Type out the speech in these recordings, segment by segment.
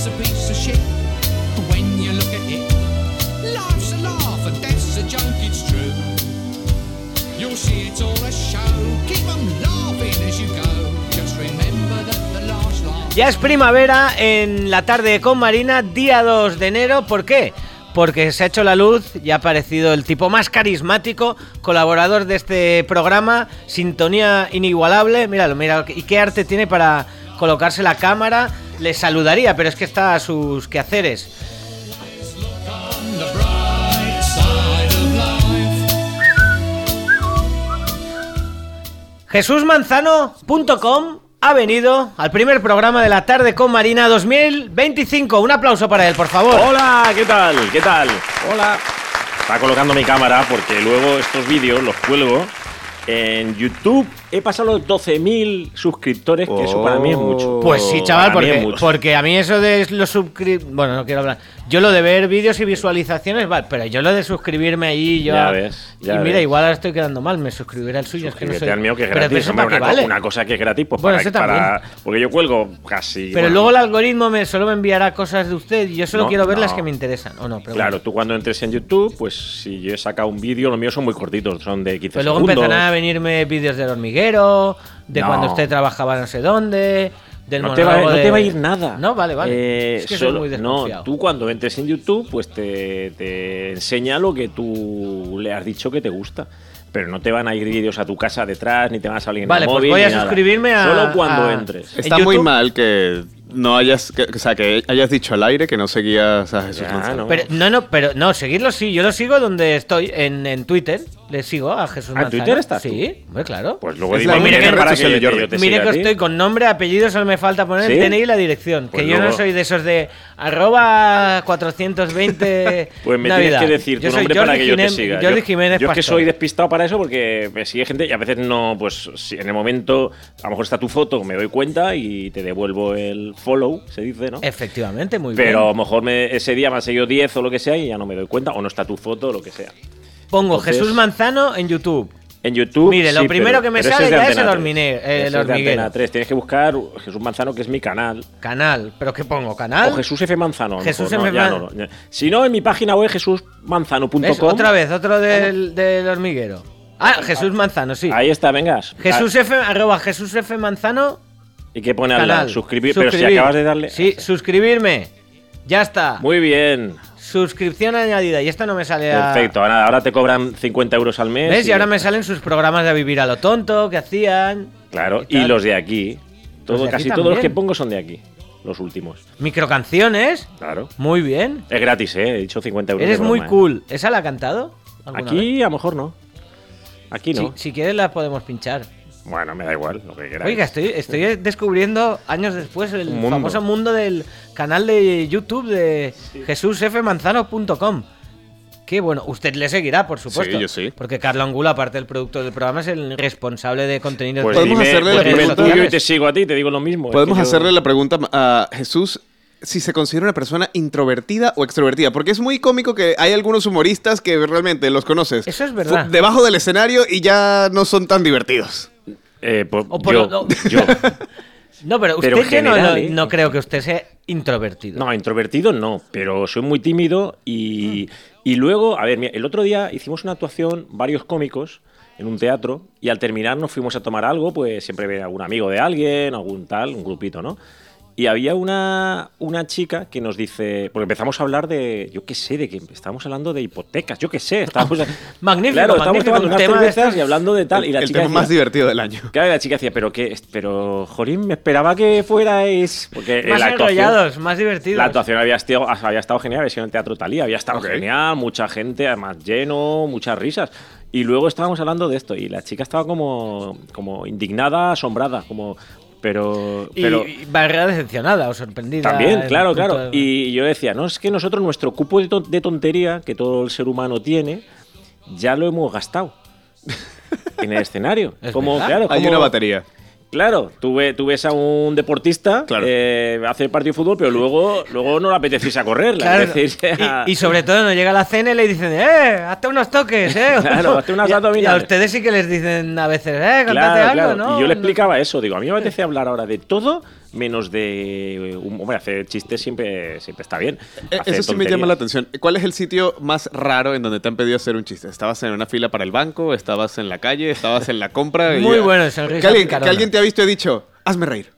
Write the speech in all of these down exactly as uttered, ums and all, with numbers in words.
life's a piece of shit when you look at it. Life's a laugh and death's a joke, it's true. You'll see it's all a show. Keep 'em laughing as you go. Just remember that the last laugh. Ya es primavera en La Tarde con Marina, día dos de enero. ¿Por qué? Porque se ha hecho la luz y ha aparecido el tipo más carismático, colaborador de este programa, sintonía inigualable. Míralo, mira, y qué arte tiene para colocarse la cámara. Le saludaría, pero es que está a sus quehaceres. Jesús Manzano punto com ha venido al primer programa de La Tarde con Marina dos mil veinticinco. Un aplauso para él, por favor. Hola, ¿qué tal? ¿Qué tal? Hola. Está colocando mi cámara porque luego estos vídeos los cuelgo en YouTube. He pasado los doce mil suscriptores, que oh. eso para mí es mucho. Pues sí, chaval, porque, porque a mí eso de los suscriptores... Bueno, no quiero hablar. Yo lo de ver vídeos y visualizaciones, vale, pero yo lo de suscribirme ahí, yo... Ya ves, ya Y mira, ves. igual ahora estoy quedando mal, me suscribiré al suyo. Es que no soy... al mío, que es pero gratis. eso Hombre, para una, qué vale. una cosa que es gratis, pues bueno, para, eso para... Porque yo cuelgo casi... Pero bueno, luego el algoritmo me solo me enviará cosas de usted y yo solo no, quiero ver no. las que me interesan, ¿o no? Pero claro, bueno. tú cuando entres en YouTube, pues si yo he sacado un vídeo, los míos son muy cortitos, son de quince Pero luego segundos. empezarán a venirme vídeos del hormiguero, de No. cuando usted trabajaba no sé dónde, del No te, va, monólogo no de... te va a ir nada. No, vale, vale. Eh, es que soy solo, muy desconfiado. no, tú cuando entres en YouTube, pues te, te enseña lo que tú le has dicho que te gusta. Pero no te van a ir vídeos a tu casa detrás, ni te van a salir en Vale, el pues móvil. voy a ni nada. suscribirme a... Solo cuando a- entres. Está ¿En muy YouTube? mal que no hayas, que, o sea, que hayas dicho al aire que no seguías a Jesús Ya, Manzano. no. Pero, no, no, pero no, seguirlo sí, yo lo sigo donde estoy, en, en Twitter, le sigo a Jesús ¿Ah, en Manzano. Twitter estás Sí, hombre, claro. Pues luego Es dime la mi única Twitter red para social que de yo, Jordi. yo te Mire siga que a ti. estoy con nombre, apellido, solo me falta poner ¿Sí? el D N I y la dirección. Pues que yo luego- no soy de esos de arroba cuatrocientos veinte Pues me Navidad. tienes que decir Yo tu soy nombre Jordi para que yo te Jiménez- siga. Jordi yo, Jiménez yo es que Pastor. soy despistado para eso porque me sigue gente y a veces no, pues si en el momento a lo mejor está tu foto, me doy cuenta y te devuelvo el follow, se dice, ¿no? Efectivamente, muy Pero a bien. lo mejor me, ese día me han seguido diez o lo que sea y ya no me doy cuenta, o no está tu foto o lo que sea. Pongo entonces- Jesús Manzano en YouTube. En YouTube. Mire, lo sí, primero pero- que me pero ese sale de ya es Antena el tres. hormine- el Ese es de hormiguero. Antena tres. Tienes que buscar Jesús Manzano, que es mi canal. Canal, ¿pero qué pongo? ¿Canal? O Jesús F. Manzano. a lo Jesús mejor, F. ¿no? Ya Man- no, no, ya. Si no, en mi página web jesús manzano punto ¿Ves? com. Otra vez, otro del, del hormiguero. Ah, Jesús Manzano, sí. Ahí está, vengas. Jesús F, arroba Jesús F Manzano, ¿Y qué pone al canal. lado? Suscribir. Pero si Suscribir. acabas de darle. Sí, suscribirme. Ya está. Muy bien. Suscripción añadida. Y esta no me sale a... Perfecto. Ahora, ahora te cobran cincuenta euros al mes. ¿Ves? Y ahora me salen sus programas de Vivir a lo Tonto que hacían. Claro, y y, tal. los de aquí. Todo, de aquí casi todos los que también. pongo son de aquí. Los últimos. Microcanciones. Claro. Muy bien. Es gratis, ¿eh? He dicho cincuenta euros. Eres de muy broma, ¿eh? cool. ¿Esa la ha cantado? alguna vez? Aquí a lo mejor no. Aquí no. Si, si quieres la podemos pinchar. Bueno, me da igual, lo que queráis. Oiga, estoy, estoy descubriendo años después el Un mundo. famoso mundo del canal de YouTube de jesús f manzano punto com. Que bueno, usted le seguirá, por supuesto. Sí, yo sí. Porque Carlos Angulo, aparte del productor del programa, es el responsable de contenidos. Pues de Podemos dime, hacerle pues la dime pregunta- el tuyo y te sigo a ti, te digo lo mismo. Es Podemos que yo- hacerle la pregunta a Jesús si se considera una persona introvertida o extrovertida, porque es muy cómico que hay algunos humoristas que realmente los conoces Eso es verdad. fu- debajo del escenario y ya no son tan divertidos. Eh, pues O por yo, lo- yo. No, pero usted Pero yo no, general, no- ¿eh? no creo que usted sea introvertido. No, introvertido no, pero soy muy tímido y, y luego, a ver, mira, el otro día hicimos una actuación, varios cómicos, en un teatro, y al terminar nos fuimos a tomar algo, pues siempre ve algún amigo de alguien, algún tal, un grupito, ¿no? Y había una, una chica que nos dice, porque empezamos a hablar de, yo qué sé, de que estábamos hablando de hipotecas, yo qué sé, estábamos, Magnífico, claro, estábamos magnífico, tomando un unas tema de cervezas estos- y hablando de tal, y la el chica tema decía, más divertido del año. claro, la chica decía, pero qué, pero Jorín, me esperaba que fuerais, porque Más la actuación, enrollados, más divertidos. la actuación había estado, había estado genial, había sido en el Teatro Talía, había estado Ok. genial, mucha gente, además lleno, muchas risas. Y luego estábamos hablando de esto y la chica estaba como, como indignada, asombrada, como... Pero, Y, pero y barrera decepcionada o sorprendida. también, en claro, punto claro. de- Y yo decía, no, es que nosotros nuestro cupo de, ton- de tontería que todo el ser humano tiene, ya lo hemos gastado en el escenario. Es Como, verdad. claro, Hay como- una batería. Claro, tú, ve- tú ves a un deportista Claro. eh, hacer partido de fútbol, pero luego, luego no le apetece irse a correr. Le Claro. apetece irse a- y, y sobre todo no llega a la cena y le dicen, ¡eh! ¡Hazte unos toques, eh! Claro, hazte unas Y a- abdominales. Y a ustedes sí que les dicen a veces, ¡eh! ¡Contate Claro, algo, claro. ¿no? Y yo le No- explicaba eso. Digo, a mí me apetece hablar ahora de todo menos de... Um, hombre, hacer chistes siempre, siempre está bien. Eh, Hacer Eso sí me tonterías. llama la atención. ¿Cuál es el sitio más raro en donde te han pedido hacer un chiste? ¿Estabas en una fila para el banco? ¿Estabas en la calle? ¿Estabas en la compra? Muy Y- bueno, es el que risa alguien, picarona. que alguien te ha visto y ha dicho, hazme reír.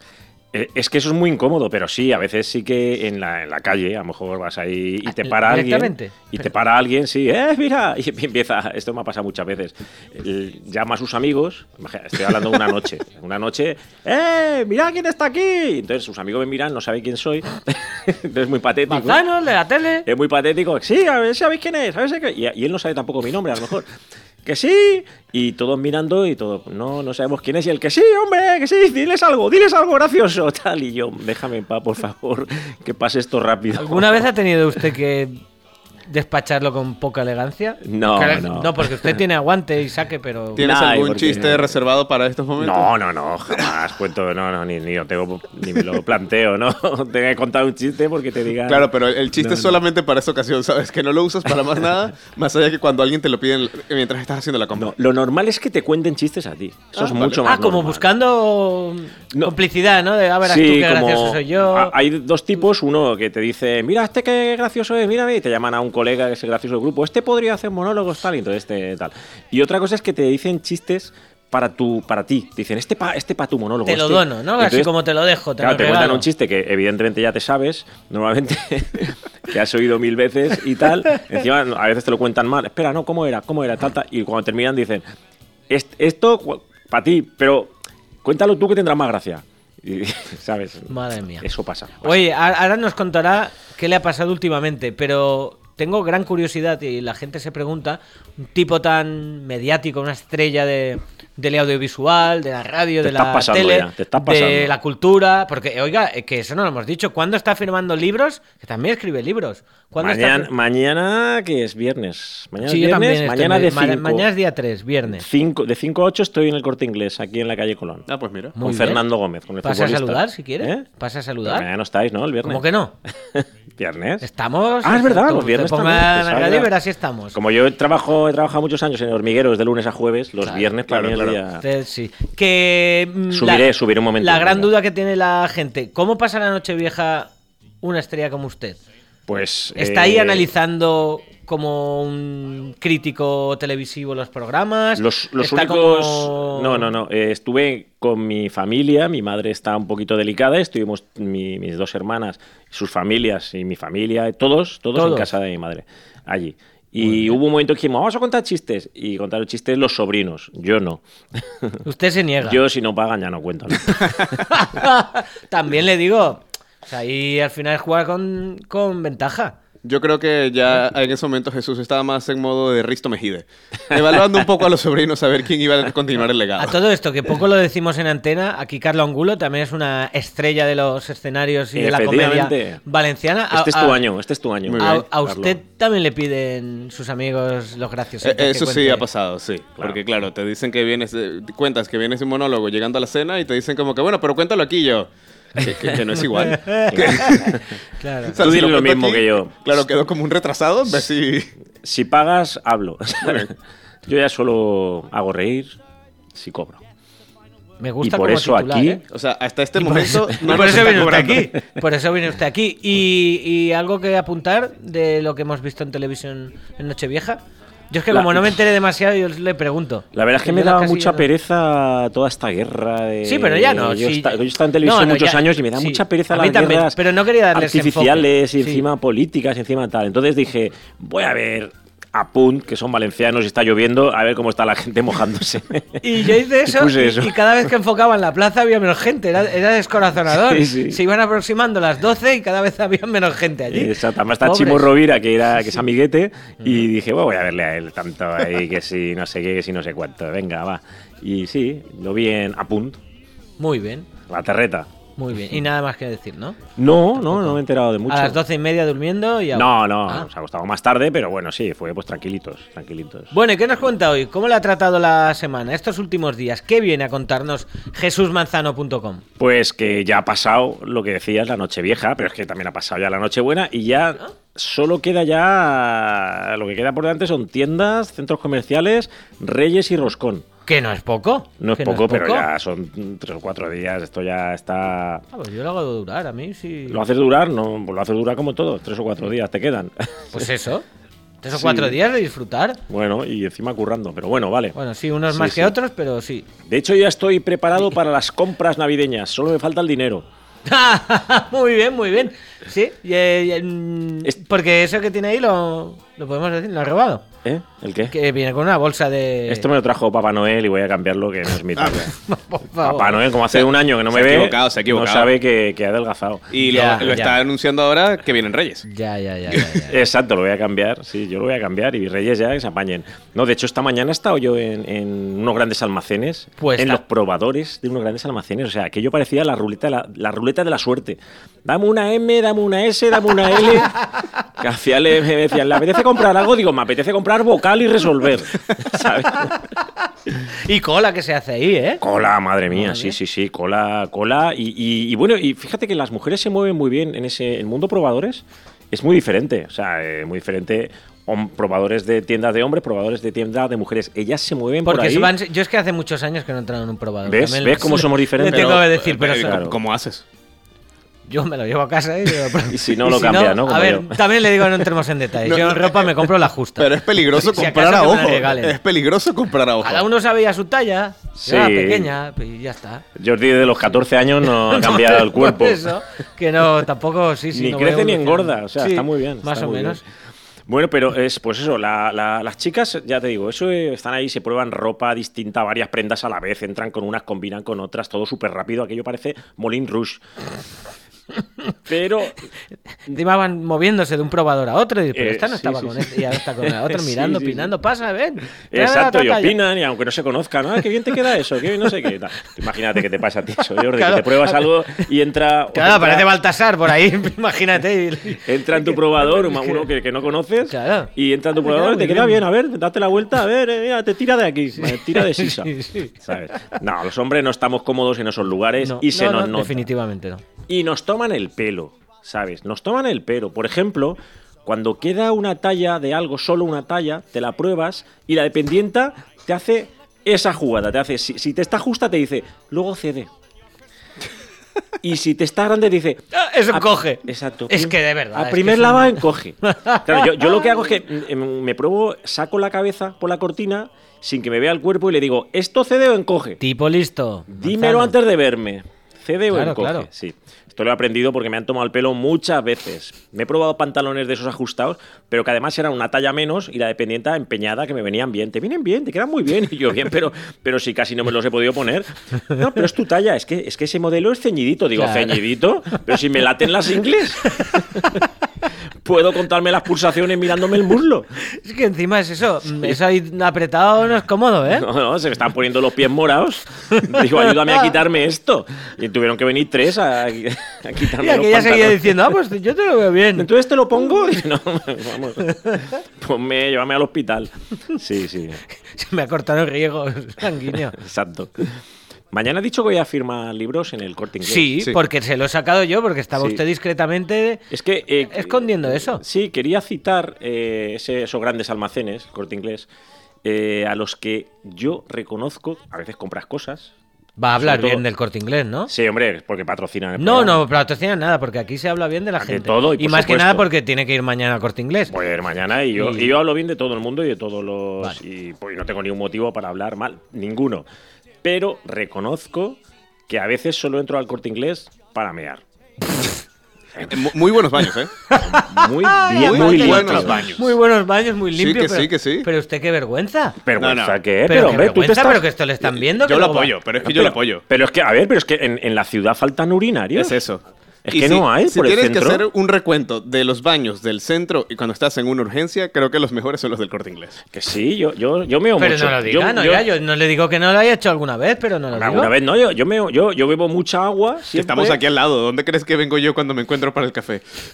Eh, Es que eso es muy incómodo, pero sí, a veces sí que en la, en la calle, a lo mejor vas ahí y te Ah, para alguien. directamente. Y Pero- te para alguien, sí, ¡eh, mira! Y empieza, esto me ha pasado muchas veces. El- llama a sus amigos, imagina, estoy hablando de una noche, una noche, ¡eh, mira quién está aquí! Entonces sus amigos me miran, no saben quién soy. Entonces es muy patético. Manzanos de la tele. Es muy patético. Sí, a ver, ¿sabéis quién es? ¿Sabéis qué? Y, y él no sabe tampoco mi nombre, a lo mejor. Que sí. Y todos mirando y todo, no, no sabemos quién es. Y el que sí, hombre, que sí, diles algo, diles algo gracioso, tal. Y yo, déjame en paz, por favor, que pase esto rápido. ¿Alguna vez ha tenido usted que despacharlo con poca elegancia? No, Claro, no. No, porque usted tiene aguante y saque, pero... ¿Tienes Nah, algún porque- chiste reservado para estos momentos? No, no, no, jamás cuento, no, no, ni, ni lo tengo, ni me lo planteo, ¿no? Te voy a contar un chiste porque te digan. Claro, pero el chiste No, es no. solamente para esa ocasión, ¿sabes? Que no lo usas para más nada, más allá que cuando alguien te lo pide en- mientras estás haciendo la compra. No, lo normal es que te cuenten chistes a ti. Eso Ah, es vale. mucho más Ah, como normal. buscando No. complicidad, ¿no? De, a ver, tú Sí, qué como gracioso soy yo. a- hay dos tipos, uno que te dice, mira este qué gracioso es, mírame, y te llaman a un colega que es el gracioso del grupo, este podría hacer monólogos tal, y entonces este tal. Y otra cosa es que te dicen chistes para tu, para ti. Te dicen, este pa, este pa tu monólogo. Te lo este". dono, ¿no? Así Entonces, como te lo dejo, te claro, lo te cuentan regalo. un chiste que evidentemente ya te sabes, normalmente, que has oído mil veces y tal. Encima, a veces te lo cuentan mal. Espera, no, ¿cómo era? ¿Cómo era? Tal, tal. Y cuando terminan dicen, "Est- esto para ti, pero cuéntalo tú que tendrá más gracia. Y, ¿sabes? Madre mía. Eso pasa. pasa. Oye, a- ahora nos contará qué le ha pasado últimamente, pero tengo gran curiosidad y la gente se pregunta, un tipo tan mediático, una estrella de, del audiovisual, de la radio, Te de estás la pasando tele, ya, te estás de pasando. la cultura, porque, oiga, eh, que eso no lo hemos dicho, ¿cuándo está firmando libros? Que también escribe libros. ¿Cuándo está Mañana, fir- mañana, que es viernes. Mañana Sí, es yo viernes, también estoy mañana me- de ma- cinco. mañana es día tres, viernes. Cinco- de cinco a ocho estoy en el Corte Inglés, aquí en la calle Colón. Ah, pues mira. Muy con bien. Fernando Gómez, con el ¿Pasa a futbolista. saludar si quiere? ¿Eh? ¿Pasa a Pero saludar? mañana no estáis, ¿no? El viernes. ¿Cómo que no? ¿Viernes? Estamos... Ah, es verdad, Tú los viernes te ponga también, en la pensaba radio que y era- verás si estamos. Como yo he, trabajo, he trabajado muchos años en hormigueros de lunes a jueves, los Claro, viernes para claro, mí es claro. día... Usted sí. Que mm, Subiré, subiré un momento. La gran venga. duda que tiene la gente, ¿cómo pasa la Nochevieja una estrella como usted? Pues... ¿Está eh, ahí analizando como un crítico televisivo los programas? Los, los ¿Está únicos... como- No, no, no. eh, estuve con mi familia, mi madre está un poquito delicada, estuvimos mi- mis dos hermanas, sus familias y mi familia, todos, todos, Todos. en casa de mi madre, allí. Y hubo un momento que dijimos, vamos a contar chistes. Y contaron chistes los sobrinos, yo no. Usted se niega. Yo si no pagan ya no cuento. ¿no? También le digo, o sea, ahí al final es jugar con, con ventaja. Yo creo que ya en ese momento Jesús estaba más en modo de Risto Mejide. Evaluando un poco a los sobrinos a ver quién iba a continuar el legado. A todo esto, que poco lo decimos en antena, aquí Carlo Angulo también es una estrella de los escenarios y de la comedia Efectivamente. valenciana. A- Este es a- tu año, este es tu año. Muy A, bien, a usted Carlo. también le piden sus amigos los graciosos. Eh, Eso sí ha pasado, sí. Porque claro, te dicen que vienes, de- cuentas que vienes de un monólogo llegando a la cena y te dicen como que, bueno, pero cuéntalo aquí yo. Que, que- que no es igual. Claro. O sea, Tú si dile lo cuento mismo que yo. Claro, quedó como un retrasado. Ve si... Si pagas, hablo. Yo ya solo hago reír si cobro. Me gusta Y por como eso titular, aquí- ¿eh? O sea, hasta este Y por momento eso, y no por nos eso está viene usted cobrando. aquí. Por eso viene usted aquí. Y, y algo que apuntar de lo que hemos visto en televisión en Nochevieja. Yo es que La- como no me enteré demasiado, yo le pregunto. La verdad es que Yo me la daba casi mucha no- pereza toda esta guerra de... Sí, pero ya no, Yo, sí. esta- yo he estado en televisión No, no, muchos ya- años y me da sí. mucha pereza A mí las también, guerras pero no quería darles artificiales enfoque. y encima políticas y encima tal. Entonces dije, voy a ver a Punt, que son valencianos y está lloviendo, a ver cómo está la gente mojándose. Y yo hice eso, puse y, eso. y cada vez que enfocaba en la plaza había menos gente, era, era descorazonador. Sí, sí. Se iban aproximando las doce y cada vez había menos gente allí. Exacto, además está Pobres. Chimo Rovira, que, era, que es amiguete, y dije, bueno, voy a verle a él tanto ahí, que si no sé qué, que si no sé cuánto. Venga, va. Y sí, lo vi en A Punt, Muy bien, la terreta. muy bien. Y nada más que decir, ¿no? No, no, no me he enterado de mucho. A las doce y media durmiendo y... No, no, Ah. se ha acostado más tarde, pero bueno, sí, fue pues tranquilitos, tranquilitos. Bueno, ¿y qué nos cuenta hoy? ¿Cómo le ha tratado la semana, estos últimos días? ¿Qué viene a contarnos jesús manzano punto com? Pues que ya ha pasado lo que decías, la noche vieja, pero es que también ha pasado ya la noche buena y ya solo queda ya, lo que queda por delante son tiendas, centros comerciales, Reyes y Roscón. Que no es poco. No es que poco, no es pero poco. ya son tres o cuatro días. Esto ya está... Ah, pues yo lo hago durar, a mí sí. ¿Lo haces durar? No, pues lo haces durar como todo. Tres o cuatro días te quedan. Pues eso. Tres o Sí. cuatro días de disfrutar. Bueno, y encima currando. Pero bueno, vale. Bueno, sí, unos Sí, más sí. que otros, pero sí. De hecho, ya estoy preparado para las compras navideñas. Solo me falta el dinero. Muy bien, muy bien. Sí, y, eh, y, mm, Es- porque eso que tiene ahí lo, lo podemos decir, lo ha robado. ¿Eh? ¿El qué? Que viene con una bolsa de... Esto me lo trajo Papá Noel y voy a cambiarlo, que no es mi talla. Por favor. Papá Noel, como hace un año que no Se me ha ve, equivocado, se ha equivocado. no sabe que, que ha adelgazado. Y lo- Ya, lo, ya. está anunciando ahora que vienen Reyes. Ya, ya, ya, ya, ya. Exacto, lo voy a cambiar, sí, yo lo voy a cambiar y Reyes ya que se apañen. No, de hecho, esta mañana he estado yo en, en unos grandes almacenes, Pues en está- los probadores de unos grandes almacenes. O sea, aquello parecía la ruleta, de la, la ruleta de la suerte. Dame una M, dame una S, dame una L. Que hacía, le, me decían, ¿le apetece comprar algo? Digo, me apetece comprar vocal y resolver. ¿Sabes? Y cola que se hace ahí, ¿eh? Cola, madre mía, Madre. sí, sí, sí, cola, cola. Y, y- y bueno, y fíjate que las mujeres se mueven muy bien en ese el mundo probadores. Es muy diferente, o sea, eh, muy diferente. Hom- probadores de tiendas de hombres, probadores de tiendas de mujeres. Ellas se mueven por Porque ahí. se van- yo es que hace muchos años que no he entrado en un probador. ¿Ves? También ¿Ves le- cómo somos diferentes? Le tengo Pero, que decir, pero Eh, eso- claro. ¿Cómo haces? yo me lo llevo a casa y, Y si no, lo cambia, ¿no? Como A ver, yo. también le digo, no entremos en detalles. No, yo en no, ropa me compro la justa. Pero es peligroso Si comprar acaso a que me la ojo. regalen. Es peligroso comprar a ojo. Cada uno sabe ya su talla. Sí. Yo era pequeña, y ya está. Jordi de los catorce años no ha cambiado el cuerpo. Por eso, que no, tampoco, sí, sí. Ni no voy crece ni evolucionando. engorda, o sea, Sí, está muy bien. Más está o muy menos. bien. Bueno, pero es pues eso, la- la- las chicas, ya te digo, eso eh, están ahí, se prueban ropa distinta, varias prendas a la vez, entran con unas, combinan con otras, todo súper rápido, aquello parece Moulin Rouge. Pero Encima van moviéndose de un probador a otro y pero Eh, esta no sí, estaba sí, con sí. este y ahora está con la otra Sí, mirando, sí, sí. opinando, pasa, ven. tráeme la exacto, otra y talla. opinan, y aunque no se conozcan, ah, qué bien te queda eso, qué bien no sé qué. tal. Imagínate que te pasa a ti eso, Jordi, Claro. que te pruebas algo y entra... Claro, entra- parece Baltasar por ahí, imagínate. y- Entra en tu probador, uno que, que no conoces, Claro. y entra en tu Me queda probador y te muy queda bien. bien, a ver, date la vuelta, a ver, eh, mira, te tira de aquí, eh, tira de sisa. Sí, sí. ¿Sabes? No, los hombres no estamos cómodos en esos lugares No, y se no, nos no, nota. definitivamente no. Y nos toman el pelo, ¿sabes? Nos toman el pelo. Por ejemplo, cuando queda una talla de algo, solo una talla, te la pruebas y la dependienta te hace esa jugada. Te hace, si, si te está justa, te dice, luego cede. Y si te está grande, dice... Ah, Eso "A- encoge. Exacto. Es que de verdad. A es primer que es lava un- encoge. Claro, yo, yo lo que hago es que mm, me pruebo, saco la cabeza por la cortina sin que me vea el cuerpo y le digo, ¿esto cede o encoge? Tipo listo. Dímelo Manzano. antes de verme. ¿Cede o Claro, encoge? claro. Sí. Esto lo he aprendido porque me han tomado el pelo muchas veces. Me he probado pantalones de esos ajustados, pero que además eran una talla menos y la dependienta empeñada que me venían bien. Te vienen bien, te quedan muy bien. Y yo bien, pero, pero sí casi no me los he podido poner. No, pero es tu talla. Es que, es que ese modelo es ceñidito. Digo, Claro. ceñidito, pero si me laten las ingles. Puedo contarme las pulsaciones mirándome el muslo. Es que encima es eso. Eso ahí apretado no es cómodo, ¿eh? No, no, se me están poniendo los pies morados. Digo, ayúdame a quitarme esto. Y tuvieron que venir tres a, a quitarme Y los aquella seguía pantalones. diciendo, ah, pues yo te lo veo bien. Entonces te lo pongo. Y no, vamos. Ponme, llévame al hospital. Sí, sí, Se me ha cortado el riego sanguíneo. exacto. Mañana he dicho que voy a firmar libros en el Corte Inglés. Sí, Sí. porque se lo he sacado yo, porque estaba Sí. usted discretamente Es que. eh, escondiendo eso. Sí, quería citar eh, ese- esos grandes almacenes, Corte Inglés, eh, a los que yo reconozco. A veces compras cosas. Va a hablar Sobre todo- bien del Corte Inglés, ¿no? Sí, hombre, porque patrocinan el No, programa. no patrocina nada, porque aquí se habla bien de la De gente. todo, y por más que supuesto. nada porque tiene que ir mañana al Corte Inglés. Voy a ir mañana y yo, Y- y yo hablo bien de todo el mundo y de todos los... Vale. Y pues, no tengo ningún motivo para hablar mal, ninguno. Pero reconozco que a veces solo entro al Corte Inglés para mear. Eh, mu- Muy buenos baños, ¿eh? Muy bien, Muy muy, buenos limpios. baños. Muy buenos baños, muy Sí, limpios. que pero, sí, que sí. Pero usted qué vergüenza. Vergüenza, No, no. ¿qué? Pero, Pero, qué hombre, tú te vergüenza, estás... pero que esto le están viendo. Yo que lo luego- apoyo, pero es que yo pero, lo apoyo. Pero es que, a ver, pero es que en, en la ciudad faltan urinarios. Es eso. Es Y que si- no hay Si por el tienes que centro. hacer un recuento de los baños del centro y cuando estás en una urgencia, creo que los mejores son los del Corte Inglés. Que sí, yo, yo, yo meo Pero mucho. no lo diga, yo, no, yo- ya, yo no le digo que no lo haya hecho alguna vez, pero no lo digo. Alguna vez no, yo, yo, meo, yo, yo bebo mucha agua. Que siempre. estamos aquí al lado. ¿Dónde crees que vengo yo cuando me encuentro para el café?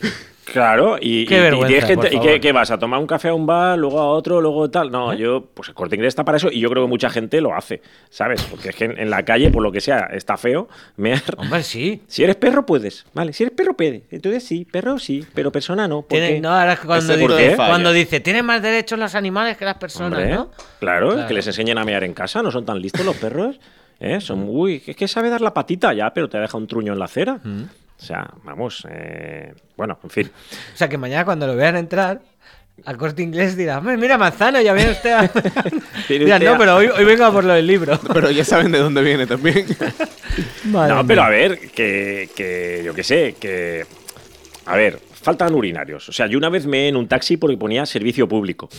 Claro, y, Qué y, vergüenza, y tienes que, por ¿y favor. qué, qué vas? ¿A tomar un café a un bar, luego a otro, luego tal? No, ¿Eh? yo, pues el Corte Inglés está para eso y yo creo que mucha gente lo hace, ¿sabes? Porque es que en, en la calle, por lo que sea, está feo. mear. Hombre, sí. Si eres perro, puedes, ¿vale? Si eres perro, puedes. Entonces sí, perro sí, pero persona no. ¿Por Tiene- qué? no, ahora es cuando Ese tipo dice, de fallas. cuando dice, tienen más derechos los animales que las personas, Hombre, ¿no? claro, Claro. que les enseñen a mear en casa, no son tan listos los perros. ¿eh? Son, uy, es que sabe dar la patita ya, pero te deja un truño en la acera. Mm. O sea, vamos, eh, bueno, en fin. O sea, que mañana cuando lo vean entrar al Corte Inglés dirá, "Hombre, mira, Manzano, ya viene usted a... Viene Dirán, usted no, a- pero hoy, hoy vengo a por lo del libro. Pero ya saben de dónde viene también. Madre No, mía. pero a ver, que, que yo qué sé, que... A ver, faltan urinarios. O sea, yo una vez me en un taxi porque ponía servicio público.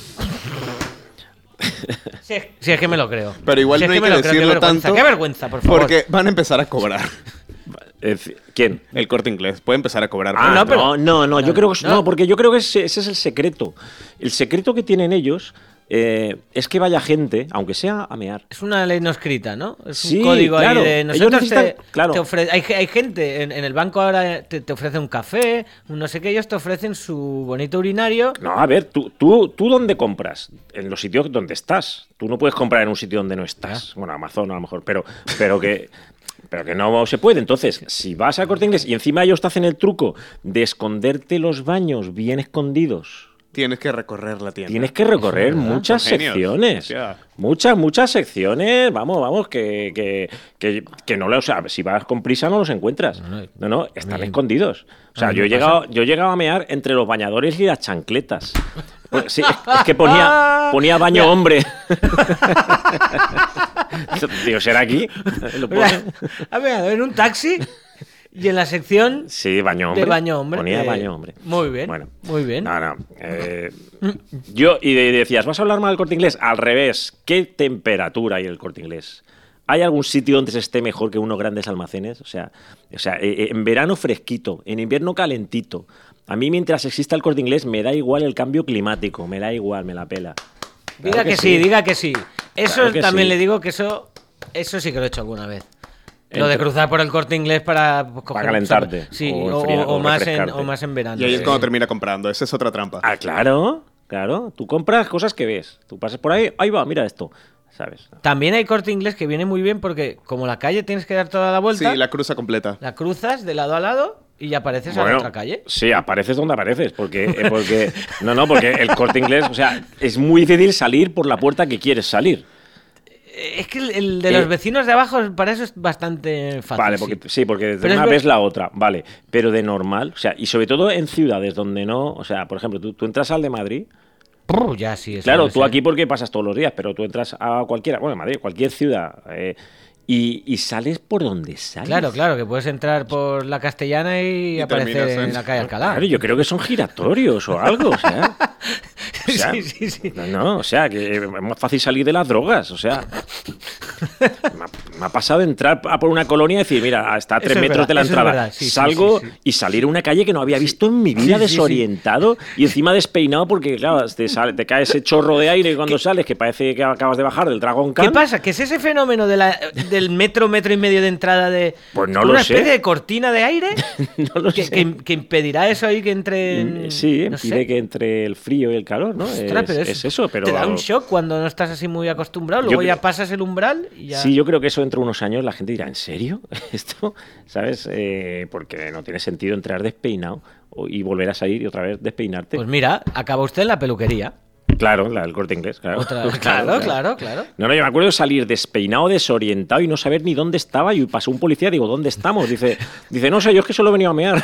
Si es, si es que me lo creo. Pero igual Si es no hay me que lo creo, qué decirlo vergüenza, tanto. Qué vergüenza, por favor. Porque van a empezar a cobrar. Es- ¿Quién? El Corte Inglés puede empezar a cobrar. Ah, no, no, pero- no, no, yo no, creo que... no. No, porque yo creo que ese, ese es el secreto. El secreto que tienen ellos eh, es que vaya gente, aunque sea a mear. Es una ley no escrita, ¿no? Es Sí, un código claro. ahí de Ellos nosotros te, necesitan- claro. te ofre- hay, ge- hay gente en, en el banco ahora te, te ofrece un café, un no sé qué, ellos te ofrecen su bonito urinario. No, a ver, tú, tú, tú ¿dónde compras? En los sitios donde estás. Tú no puedes comprar en un sitio donde no estás. Bueno, Amazon a lo mejor, pero, pero que... Pero que no se puede. Entonces, si vas a Corte Inglés y encima ellos te hacen el truco de esconderte los baños bien escondidos, Tienes que recorrer la tienda. tienes que recorrer verdad. muchas Son genios. secciones. Hostia. Muchas, muchas secciones. Vamos, vamos, que, que, que, que no lo, o sea, si vas con prisa no los encuentras. No, no. No, no, están Bien. escondidos. O sea, A mí yo he me llegado, yo he llegado a mear entre los bañadores y las chancletas. Pues sí, es, es que ponía, ponía baño hombre. Digo, ¿será aquí? Lo O sea, pone. a ver, en un taxi y en la sección Sí, baño hombre. de baño hombre. Ponía eh, baño hombre. Muy bien, Bueno, muy bien. No, no. eh, yo, y de- decías, ¿vas a hablar mal del Corte Inglés? Al revés, ¿qué temperatura hay en el Corte Inglés? ¿Hay algún sitio donde se esté mejor que unos grandes almacenes? O sea, o sea eh, eh, en verano fresquito, en invierno calentito. A mí, mientras exista el Corte Inglés, me da igual el cambio climático, me da igual, me la pela. Diga Claro que, sí, diga que sí. Eso Claro que también sí. le digo que eso, eso sí que lo he hecho alguna vez. Lo de Entre- cruzar por el Corte Inglés para pues, coger- calentarte, Sí, o o, enfriar- o o más en, refrescarte. o más en verano. Y ahí es sí. cuando termina comprando. Esa es otra trampa. Ah, claro, claro. Tú compras cosas que ves. Tú pasas por ahí, ahí va, mira esto. ¿Sabes? También hay Corte Inglés que viene muy bien porque como la calle tienes que dar toda la vuelta, Sí, la cruza completa. la cruzas de lado a lado y ya apareces en la otra calle. Sí, apareces donde apareces, porque, eh, porque no, no, porque el Corte Inglés, o sea, es muy difícil salir por la puerta que quieres salir. Es que el, el de Eh, los vecinos de abajo para eso es bastante fácil. Vale, porque sí. sí, porque de Pero una es ver- vez la otra, vale, pero de normal, o sea, y sobre todo en ciudades donde no, o sea, por ejemplo, tú, tú entras al de Madrid, Brr, ya sí, eso claro, debe tú ser. aquí porque pasas todos los días, pero tú entras a cualquiera, bueno, Madrid, cualquier ciudad, eh, y, y sales por donde sales. Claro, claro, que puedes entrar por la Castellana y, Y aparecer terminas en- en la calle Alcalá. Claro, yo creo que son giratorios o algo, o sea. O sea, Sí, sí, sí. No, no, o sea, que es más fácil salir de las drogas, o sea. Me ha, me ha pasado entrar a por una colonia y decir, mira, está a Eso tres es metros verdad, de la eso es entrada. verdad, sí, sí, Salgo sí, sí. y salir a una calle que no había visto en mi vida, Sí, sí, sí. desorientado y encima despeinado porque, claro, te, sale- te cae ese chorro de aire cuando sales que parece que acabas de bajar del Dragon Khan. ¿Qué pasa? ¿Qué es ese fenómeno de la- del metro, metro y medio de entrada de Pues no una lo especie sé. de cortina de aire? No lo que, sé. que- que impedirá eso ahí que entre en- Mm, Sí, no impide sé. que entre el frío y el calor, ¿no? Ostras, es, pero es eso, pero... te da un shock cuando no estás así muy acostumbrado, Yo luego ya creo- pasas el umbral y ya... Sí, yo creo que eso dentro de unos años la gente dirá, ¿en serio? Esto, ¿sabes? Eh, porque no tiene sentido entrar despeinado o- y volver a salir y otra vez despeinarte. Pues mira, acaba usted en la peluquería. Claro, la del Corte Inglés, claro. Otra- claro, claro, claro. No, no, yo me acuerdo de salir despeinado, desorientado y no saber ni dónde estaba. Y pasó un policía, digo, ¿dónde estamos? Dice, dice no sé, yo es que solo he venido a mear.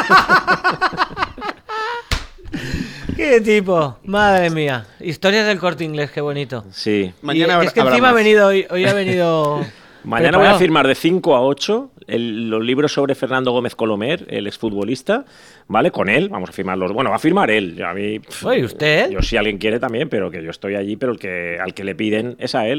¡Qué tipo! Madre mía. Historias del Corte Inglés, qué bonito. Sí. Mañana Y habrá- es que habrá encima ha más. venido hoy, hoy ha venido... Mañana voy a preparado. firmar de cinco a ocho el- los libros sobre Fernando Gómez Colomer, el exfutbolista, ¿vale? Con él, vamos a firmarlos. Bueno, va a firmar él. Yo, a mí, pf, Oye, ¿usted? Yo si alguien quiere también, pero que yo estoy allí, pero el que al que le piden es a él.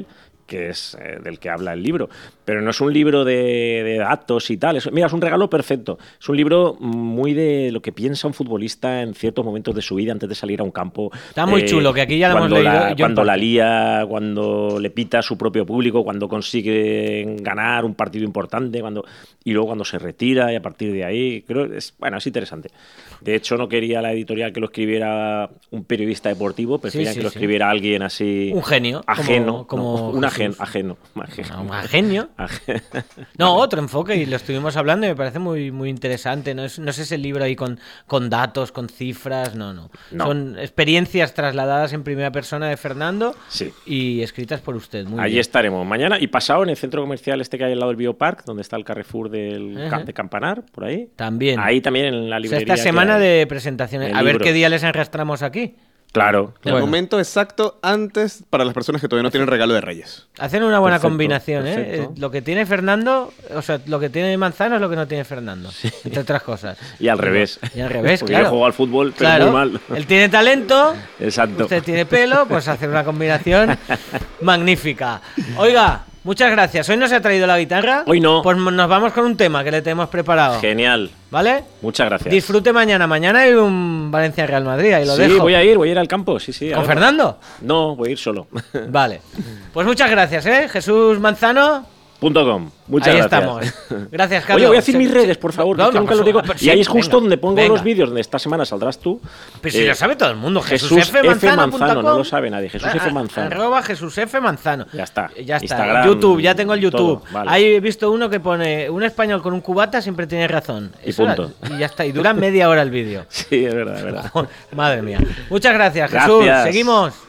que es eh, del que habla el libro. Pero no es un libro de, de datos y tal. Es, mira, es un regalo perfecto. Es un libro muy de lo que piensa un futbolista en ciertos momentos de su vida antes de salir a un campo. Está muy eh, chulo, que aquí ya lo hemos leído. La, cuando la lía, cuando le pita a su propio público, cuando consigue ganar un partido importante, cuando y luego cuando se retira y a partir de ahí. Creo es bueno, es interesante. De hecho, no quería la editorial que lo escribiera un periodista deportivo, preferían sí, sí, que lo escribiera sí. alguien así... Un genio. Ajeno. Como, como no, un ajen, ajeno. ajeno. ¿Un agenio? No, otro enfoque, y lo estuvimos hablando y me parece muy, muy interesante. No es, no es ese libro ahí con, con datos, con cifras, no, no, no. Son experiencias trasladadas en primera persona de Fernando sí. y escritas por usted. Muy Allí bien. estaremos mañana y pasado en el centro comercial este que hay al lado del Biopark, donde está el Carrefour del, uh-huh. de Campanar, por ahí. También. Ahí también en la librería. O sea, esta semana de presentaciones. A ver qué día les enrastramos aquí. Claro. El bueno. momento exacto antes para las personas que todavía no tienen regalo de Reyes. Hacen una buena perfecto, combinación, perfecto. ¿eh? Lo que tiene Fernando, o sea, lo que tiene Manzano es lo que no tiene Fernando, sí. entre otras cosas. Y al revés. Y al revés, Porque claro. yo juego al fútbol, pero claro. muy mal. Él tiene talento, exacto. Usted tiene pelo, pues hacer una combinación magnífica. Oiga, muchas gracias. Hoy no se ha traído la guitarra. Hoy no. Pues nos vamos con un tema que le tenemos preparado. Genial. ¿Vale? Muchas gracias. Disfrute mañana. Mañana hay un Valencia-Real Madrid, ahí lo sí, dejo. Sí, voy a ir, voy a ir al campo, sí, sí. ¿Con Fernando? No, voy a ir solo. Vale. Pues muchas gracias, ¿eh? Jesús Manzano. Punto com. Muchas ahí gracias. estamos. Gracias, Carlos. Oye, voy a decir mis redes, por favor. No, que no, nunca lo digo. pero y sí, ahí es justo venga, donde pongo venga. los vídeos donde esta semana saldrás tú. Pero si eh, lo sabe todo el mundo. Jesús, Jesús F. Manzano. F. Manzano no lo sabe nadie. Jesús F. Manzano. Arroba Jesús F. Manzano. Ya está. Ya está. Instagram, YouTube, ya tengo el YouTube. Todo, vale. Ahí he visto uno que pone: un español con un cubata siempre tiene razón. Y Eso punto. Era, y ya está. Y dura media hora el vídeo. Sí, es verdad, es verdad. Madre mía. Muchas gracias, Gracias. Jesús. Seguimos.